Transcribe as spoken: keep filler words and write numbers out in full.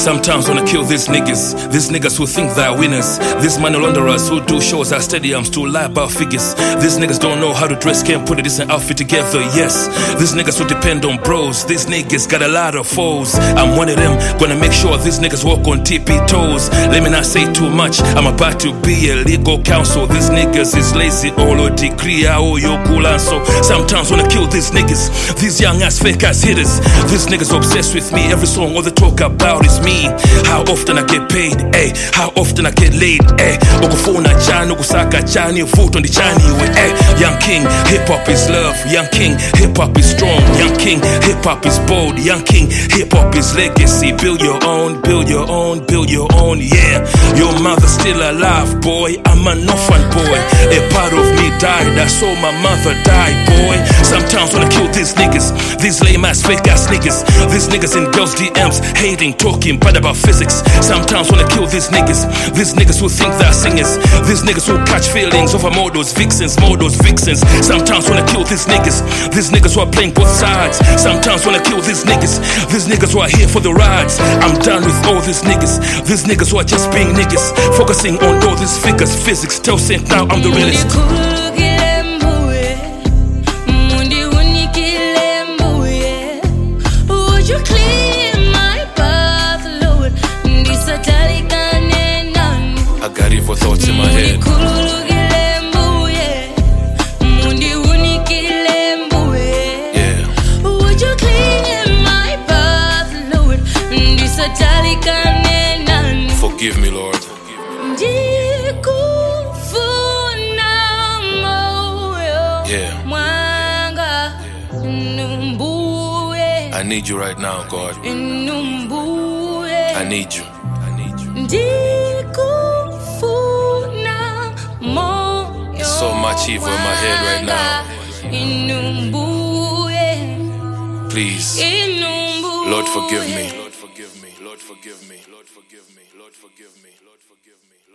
Sometimes wanna kill these niggas, these niggas who think they're winners, these money launderers who do shows at stadiums to lie about figures. These niggas don't know how to dress, can't put a decent outfit together, yes. These niggas who depend on bros, these niggas got a lot of foes. I'm one of them, gonna make sure these niggas walk on tippy toes. Let me not say too much, I'm about to be a legal counsel. These niggas is lazy, all or degree, all your cool and so. Sometimes wanna kill these niggas, these young ass fake ass hitters. These niggas obsessed with me, every song all they talk about is me. How often I get paid, eh? How often I get laid, eh? Okufuna chani, okusaka chani, foot on the chani, eh? Young king, hip hop is love. Young king, hip hop is strong. Young king, hip hop is bold. Young king, hip hop is legacy. Build your own, build your own, build your own, yeah. Your mother's still alive, boy. I'm an orphan boy. A part of me died, I saw my mother die, boy. Sometimes wanna kill these niggas, these lame ass fake ass niggas. These niggas in girls' D Ms, hating, talking bad about physics. Sometimes wanna kill these niggas, these niggas who think they're singers. These niggas who catch feelings over models, vixens, models, vixens. Sometimes wanna kill these niggas, these niggas who are playing both sides. Sometimes wanna kill these niggas, these niggas who are here for the rides. I'm done with all these niggas, these niggas who are just being niggas, focusing on all these figures, physics. Tell Saint now I'm the realest. I got evil thoughts in my head. Yeah. Would you clean my path, Lord? Forgive me, Lord. Yeah. I need you right now, God. I need you. I need you. So much evil in my head right now. Please, Lord, forgive me. Lord, forgive me. Lord, forgive me. Lord, forgive me. Lord, forgive me. Lord, forgive me.